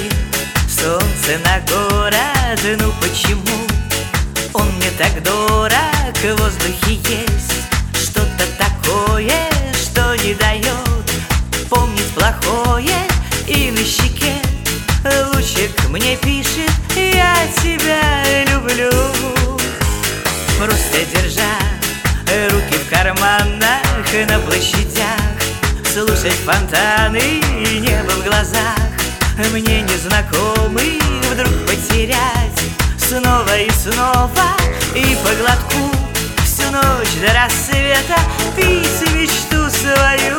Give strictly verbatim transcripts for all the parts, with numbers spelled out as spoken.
светит солнце на город. Ну почему он мне так дорог? В воздухе есть что-то такое, что не дает помнить плохое. И на щеке лучик мне пишет: я тебя люблю. Просто держа руки в карманах, на площадях слушать фонтаны и небо в глазах. Мне незнакомый вдруг потерять снова и снова, и по глотку всю ночь до рассвета пить мечту свою.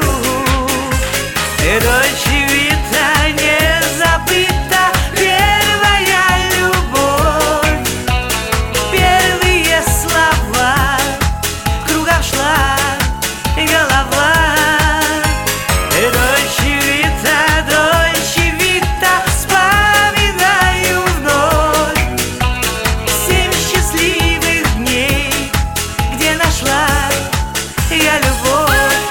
Дольче Вита, не забыта первая любовь, первые слова, кругом шла голова. Дольче Вита, Дольче Вита, вспоминаю вновь семь счастливых дней, где нашла я любовь.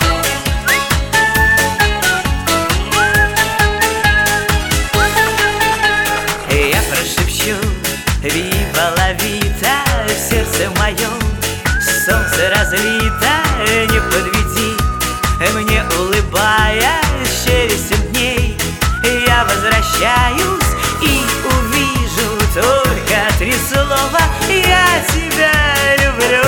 Вива ла вита, в сердце моем солнце разлито. Не подведи, мне улыбаясь, через семь дней я возвращаюсь и увижу только три слова: я тебя люблю.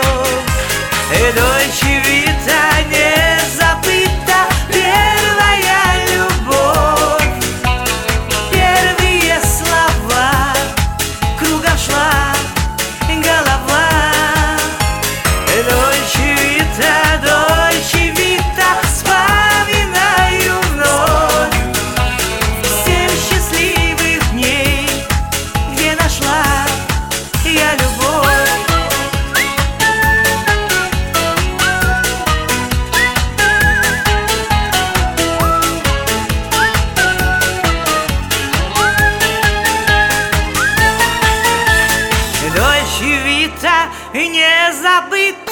Дольче Вита, не забыта первая любовь, первые слова, кругом шла голова. Дольче Вита, Дольче Вита, вспоминаю вновь семь счастливых дней, где нашла я любовь. Дольче Вита, не забыт